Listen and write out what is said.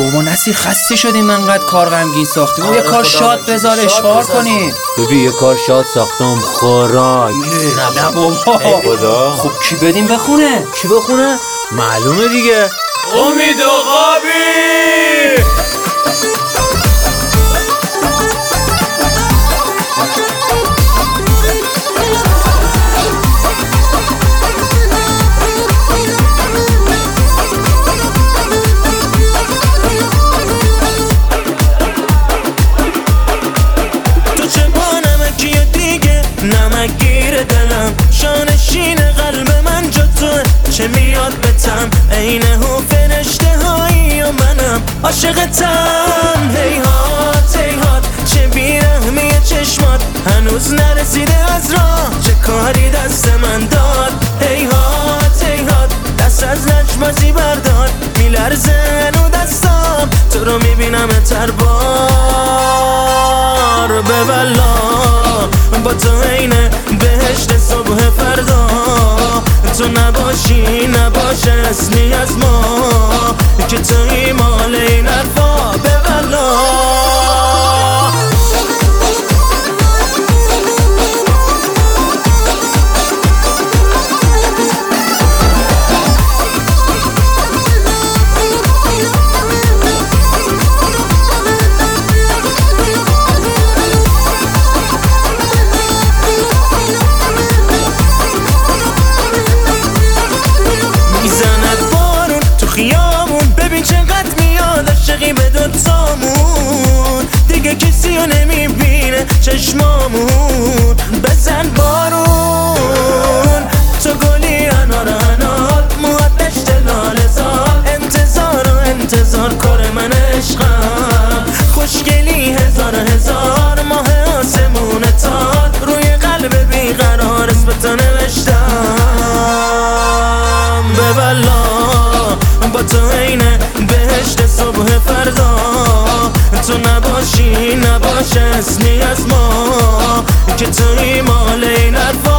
بابا نصیر خسته شدیم انقدر کار غمگین ساختیم. یه کار شاد بذار اشغال کنیم. ببین یه کار شاد ساختم خوراک. نه بابا خدا. خب کی بدیم بخونه؟ کی بخونه؟ معلومه دیگه، امید عقابی. شانشین قلب من جا توه، چه میاد بتم عین هو فرشته هایی و منم عاشقتم. هیهات هیهات چه بیرحمی چشمات، هنوز نرسیده از راه چه کاری دست من داد. هیهات هیهات دست از لجبازی بردار، میلرزه هنو دستام تو رو میبینم تر بار. ببلا با تو اینه بهشت صبح فردا، تو نباشی نباشه اصلی از ما که توی مال این حرفا. ببلا ببین چقدر میاد عاشقی به دوتامون، دیگه کسی رو نمیبینه چشمامون. بزن بارون تو گلی انار انار، موهات دشت لاله زار، انتظار و انتظار کار من عشقم. خوشگلی هزار هزار ماه آسمون تار، روی قلب بیقرار اسمتو نوشتم. ببلا با تو اینه بهشت صبح فردا، تو نباشی نباشه اصلی از ما که توی مال این حرفا.